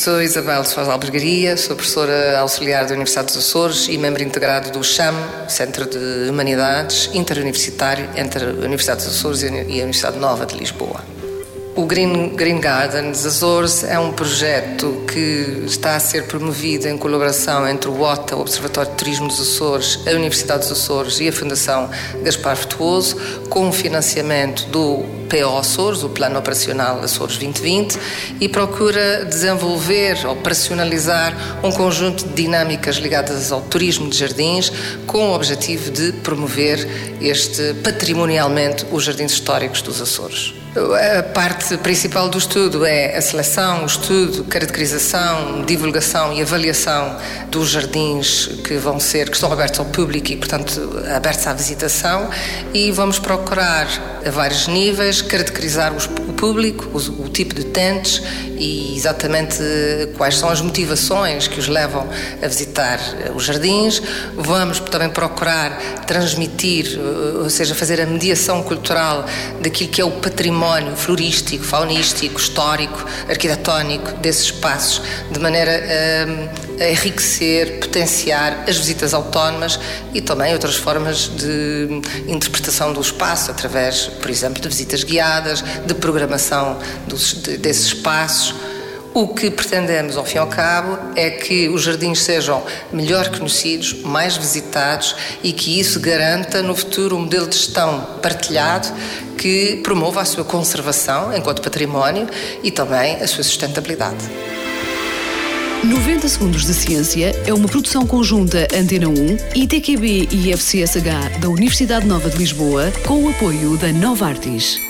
Sou Isabel de Sousa Albergaria, sou professora auxiliar da Universidade dos Açores e membro integrado do CHAM, Centro de Humanidades Interuniversitário entre a Universidade dos Açores e a Universidade Nova de Lisboa. O Green Gardens Açores é um projeto que está a ser promovido em colaboração entre o OTA, o Observatório de Turismo dos Açores, a Universidade dos Açores e a Fundação Gaspar Frutuoso, com o financiamento do PO Açores, o Plano Operacional Açores 2020, e procura desenvolver, operacionalizar um conjunto de dinâmicas ligadas ao turismo de jardins, com o objetivo de promover patrimonialmente os jardins históricos dos Açores. A parte principal do estudo é a seleção, o estudo, caracterização, divulgação e avaliação dos jardins que estão abertos ao público e, portanto, abertos à visitação, e vamos procurar a vários níveis caracterizar o público, o tipo de tentes e exatamente quais são as motivações que os levam a visitar os jardins. Vamos também procurar transmitir, ou seja, fazer a mediação cultural daquilo que é o património florístico, faunístico, histórico, arquitetónico desses espaços, de maneira a enriquecer, potenciar as visitas autónomas e também outras formas de interpretação do espaço, através, por exemplo, de visitas guiadas, de programação desses espaços. O que pretendemos, ao fim e ao cabo, é que os jardins sejam melhor conhecidos, mais visitados e que isso garanta, no futuro, um modelo de gestão partilhado que promova a sua conservação enquanto património e também a sua sustentabilidade. 90 Segundos de Ciência é uma produção conjunta Antena 1, ITQB e FCSH da Universidade Nova de Lisboa, com o apoio da Novartis.